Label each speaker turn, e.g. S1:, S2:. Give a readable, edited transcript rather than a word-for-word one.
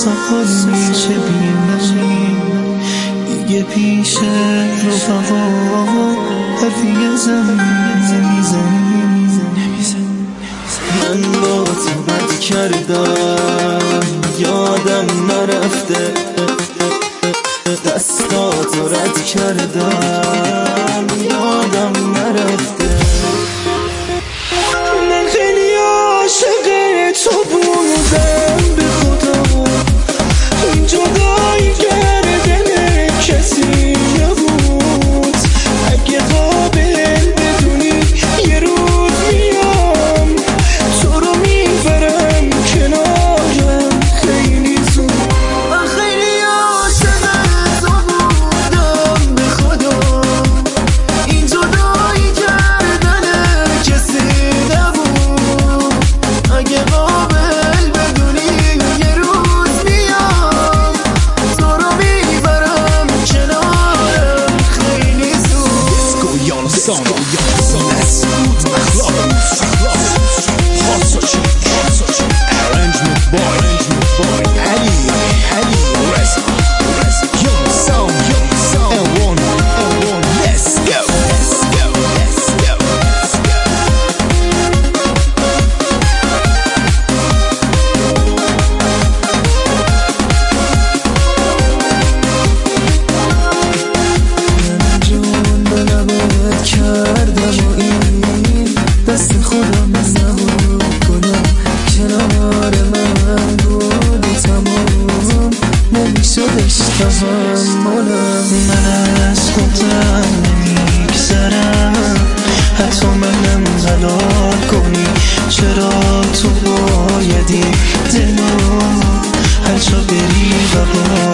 S1: سال میشه بی‌معنی دیگه پیش رفقا حرفی ازم نمیزنی. من با تو بد کردم یادم نرفته، دستاتو رد کردم یادم نرفته. من خیلی عاشق تو بودم به خدا، این جدایی کردن کسی نبود. اگه قابل بدونی یه روز میام تو رو میبرم کنارم خیلی زود. من خیلی عاشق تو بودم به خدا، این جدایی کردن کسی نبود. اگه قابل بدونی یه روز میام تو رو میبرم کنارم خیلی زود. دست خودم نبود کنم کنار من بود تمام نمیشدش تحملم. من از خودم نمیگذرم حتی منم حلال کنی. چرا تو بایدی دلو هر جا بری و